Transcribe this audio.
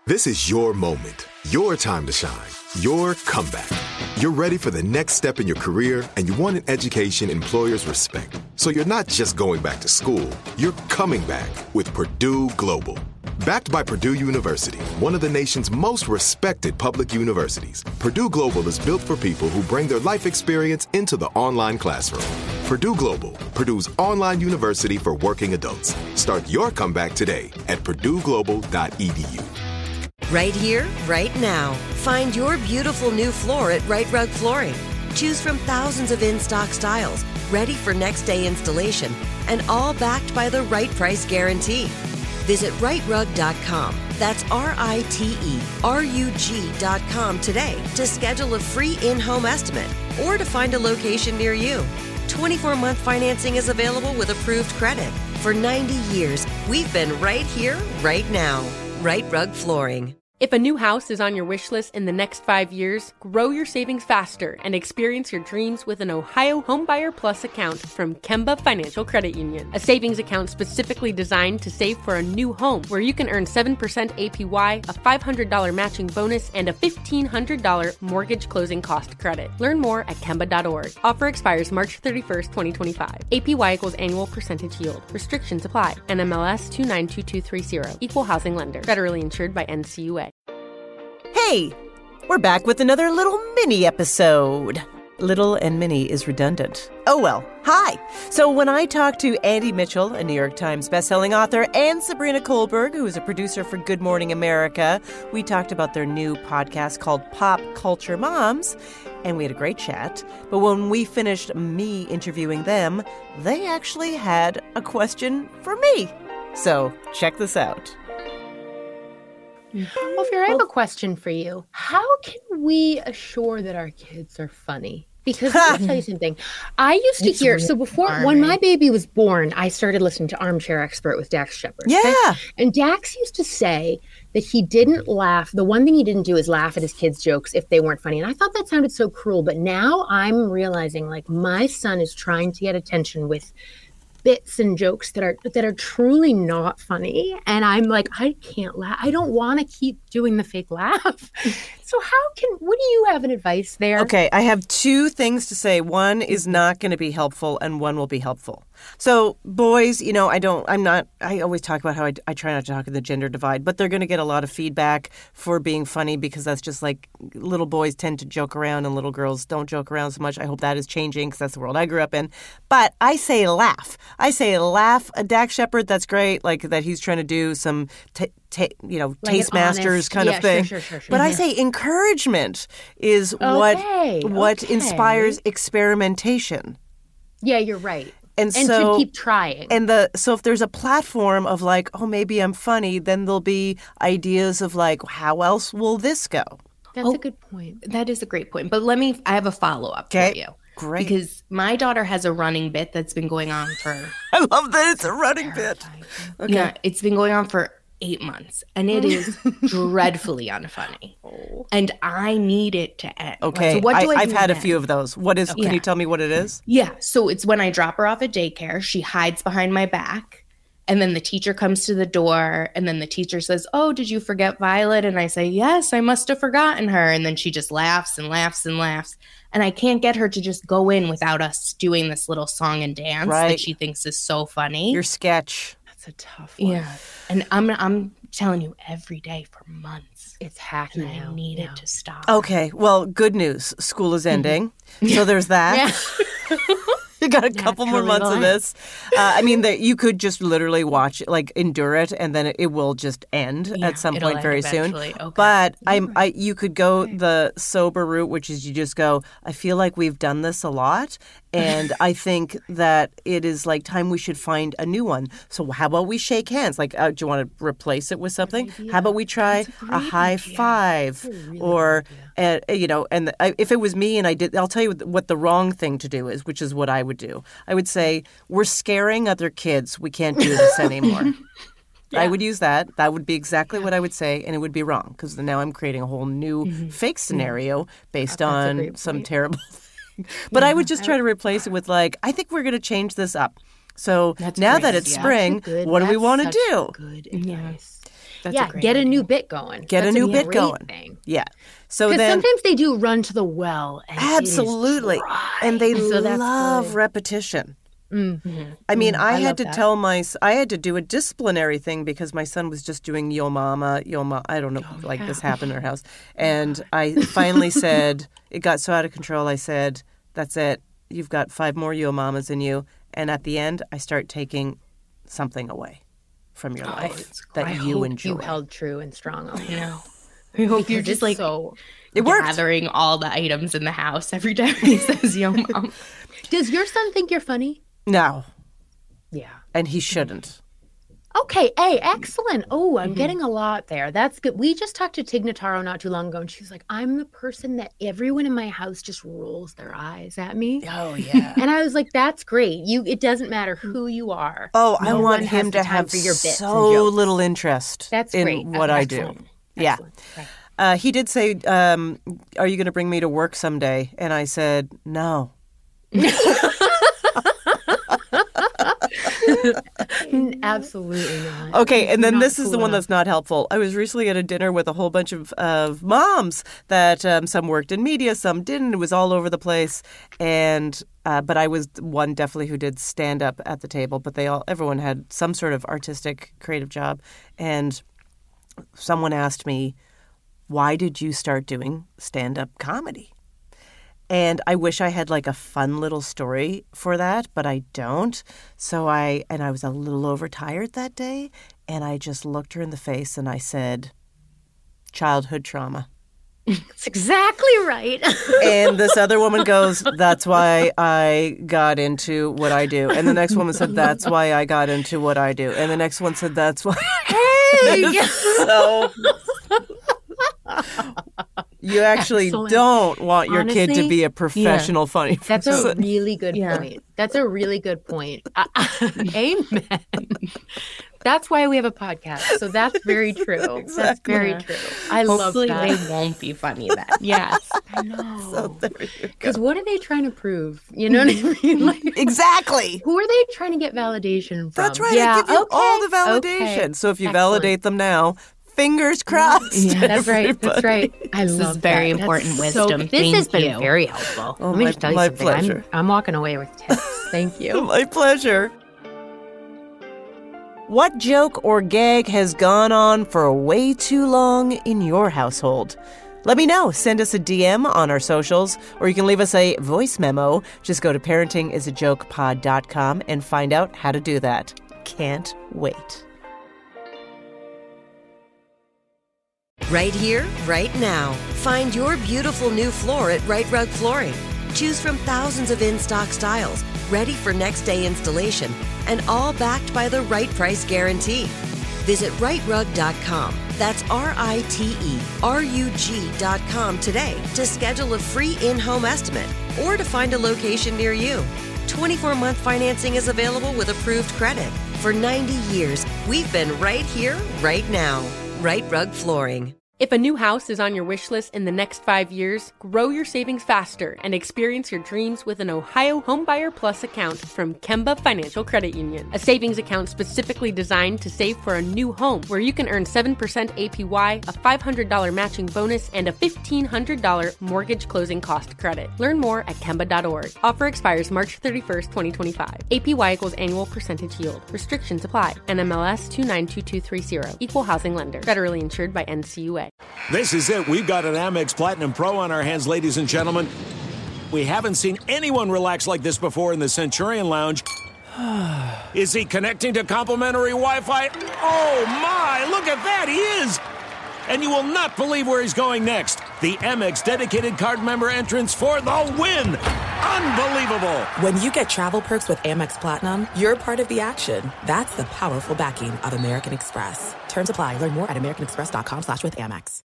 This is your moment, your time to shine, your comeback. You're ready for the next step in your career, and you want an education employers respect. So you're not just going back to school, you're coming back with Purdue Global. Backed by Purdue University, one of the nation's most respected public universities, Purdue Global is built for people who bring their life experience into the online classroom. Purdue Global, Purdue's online university for working adults. Start your comeback today at purdueglobal.edu. Right here, right now. Find your beautiful new floor at Rite Rug Flooring. Choose from thousands of in-stock styles, ready for next day installation, and all backed by the right price guarantee. Visit riterug.com. That's RITERUG.com today to schedule a free in-home estimate or to find a location near you. 24-month financing is available with approved credit. For 90 years, we've been right here, right now. Rite Rug Flooring. If a new house is on your wish list in the next 5 years, grow your savings faster and experience your dreams with an Ohio Homebuyer Plus account from Kemba Financial Credit Union. A savings account specifically designed to save for a new home where you can earn 7% APY, a $500 matching bonus, and a $1,500 mortgage closing cost credit. Learn more at Kemba.org. Offer expires March 31st, 2025. APY equals annual percentage yield. Restrictions apply. NMLS 292230. Equal housing lender. Federally insured by NCUA. Hey, we're back with another little mini episode. Little and mini is redundant. Oh well, hi. So when I talked to Andy Mitchell, a New York Times bestselling author, and Sabrina Kohlberg, who is a producer for Good Morning America, we talked about their new podcast called Pop Culture Moms, and we had a great chat. But when we finished me interviewing them, they actually had a question for me. So check this out. Ophir, I have a question for you. How can we assure that our kids are funny? Because let me tell you something. I used to hear, so before, when my baby was born, I started listening to Armchair Expert with Dax Shepard. Yeah. Okay? And Dax used to say that he didn't laugh. The one thing he didn't do is laugh at his kids' jokes if they weren't funny. And I thought that sounded so cruel. But now I'm realizing, like, my son is trying to get attention with bits and jokes that are truly not funny, and I'm like, I can't laugh. I don't want to keep doing the fake laugh. So what do you have an advice there? Okay, I have two things to say. One is not going to be helpful, and one will be helpful. So boys, I always talk about how I try not to talk in the gender divide, but they're going to get a lot of feedback for being funny because that's just like little boys tend to joke around and little girls don't joke around so much. I hope that is changing because that's the world I grew up in. But I say laugh. Dax Shepard, that's great, like that he's trying to do some Tastemasters kind of thing. Sure. But I say encouragement is what inspires experimentation. Yeah, you're right. And so, to keep trying. So if there's a platform of like, oh, maybe I'm funny, then there'll be ideas of like, how else will this go? That's a good point. That is a great point. But I have a follow-up for you. Great. Because my daughter has a running bit that's been going on for... I love that it's a running bit. Okay. Yeah, it's been going on for 8 months, and it is dreadfully unfunny. And I need it to end. Okay, so what do I've had then? A few of those. Can you tell me what it is? Yeah, so it's when I drop her off at daycare, she hides behind my back, and then the teacher comes to the door, and then the teacher says, "Oh, did you forget Violet?" And I say, "Yes, I must have forgotten her." And then she just laughs and laughs and laughs. And I can't get her to just go in without us doing this little song and dance that she thinks is so funny. Your sketch. That's a tough one. Yeah. And I'm telling you every day for months. It's hacking. I need it to stop. Okay. Well, good news. School is ending. So there's that. You got a couple more months of this. You could just literally watch it, like endure it, and then it will just end at some point very soon. Okay. But you could go the sober route, which is you just go, I feel like we've done this a lot, and I think that it is like time we should find a new one. So how about we shake hands? Like, do you want to replace it with something? How about we try a high five? Or, if it was me and I'll tell you what the wrong thing to do is, which is what I would do. I would say, we're scaring other kids. We can't do this anymore. Yeah. I would use that. That would be exactly what I would say, and it would be wrong because now I'm creating a whole new fake scenario based on some terrible thing. But I would just try to replace it with like, I think we're going to change this up. So now that it's spring, what do we want to do? Good advice. get a new bit going. Get a new bit going. Thing. Yeah. So Because then sometimes they do run to the well. And absolutely. It is dry. And they so love repetition. Mm-hmm. I mean, I had love to I had to do a disciplinary thing because my son was just doing Yo Mama. I don't know, this happened in our house. And I finally said, it got so out of control, I said, that's it. You've got 5 more Yo Mamas in you. And at the end, I start taking something away from your life that you enjoy. You held true and strong on it. I hope you're just it worked. gathering all the items in the house every time he says Yo Mom. Does your son think you're funny? No. Yeah. And he shouldn't. Okay. Hey, excellent. Oh, I'm getting a lot there. That's good. We just talked to Tig Notaro not too long ago, and she was like, I'm the person that everyone in my house just rolls their eyes at me. Oh, yeah. And I was like, that's great. It doesn't matter who you are. Oh, I want him to have so little interest in what I do. Yeah. Right. He did say, are you going to bring me to work someday? And I said, no. Absolutely not. Okay, and then this is the one that's not helpful. I was recently at a dinner with a whole bunch of moms that some worked in media, some didn't. It was all over the place, and but I was one definitely who did stand up at the table. But everyone had some sort of artistic, creative job, and someone asked me, "Why did you start doing stand-up comedy?" And I wish I had a fun little story for that, but I don't. So I was a little overtired that day, and I just looked her in the face and I said, childhood trauma. That's exactly right. And this other woman goes, that's why I got into what I do. And the next woman said, that's why I got into what I do. And the next one said, that's why I got So... You actually don't want your kid to be a professional funny person. That's a really good point. That's a really good point. Amen. That's why we have a podcast. So that's very true. Exactly. That's very true. I love that. Hopefully they won't be funny then. Yes. I know. So there you go. Because what are they trying to prove? You know what I mean? Exactly. Who are they trying to get validation from? That's right. Yeah. I give you all the validation. Okay. So if you validate them now, fingers crossed. Yeah, that's right. That's right. I love this is very important wisdom. This has been very helpful. Oh, Let me just tell you my something. Pleasure. I'm walking away with tips. Thank you. My pleasure. What joke or gag has gone on for way too long in your household? Let me know. Send us a DM on our socials, or you can leave us a voice memo. Just go to parentingisajokepod.com and find out how to do that. Can't wait. Right here, right now. Find your beautiful new floor at Right Rug Flooring. Choose from thousands of in-stock styles, ready for next day installation, and all backed by the right price guarantee. Visit rightrug.com. That's RITERUG.com today to schedule a free in-home estimate or to find a location near you. 24-month financing is available with approved credit. For 90 years, we've been right here, right now. Right Rug Flooring. If a new house is on your wish list in the next 5 years, grow your savings faster and experience your dreams with an Ohio Homebuyer Plus account from Kemba Financial Credit Union. A savings account specifically designed to save for a new home where you can earn 7% APY, a $500 matching bonus, and a $1,500 mortgage closing cost credit. Learn more at Kemba.org. Offer expires March 31st, 2025. APY equals annual percentage yield. Restrictions apply. NMLS 292230. Equal housing lender. Federally insured by NCUA. This is it. We've got an Amex Platinum Pro on our hands, ladies and gentlemen. We haven't seen anyone relax like this before in the Centurion Lounge. Is he connecting to complimentary Wi-Fi? Oh, my! Look at that! He is! And you will not believe where he's going next. The Amex dedicated card member entrance for the win! Unbelievable! When you get travel perks with Amex Platinum, you're part of the action. That's the powerful backing of American Express. Terms apply. Learn more at americanexpress.com/withAmex.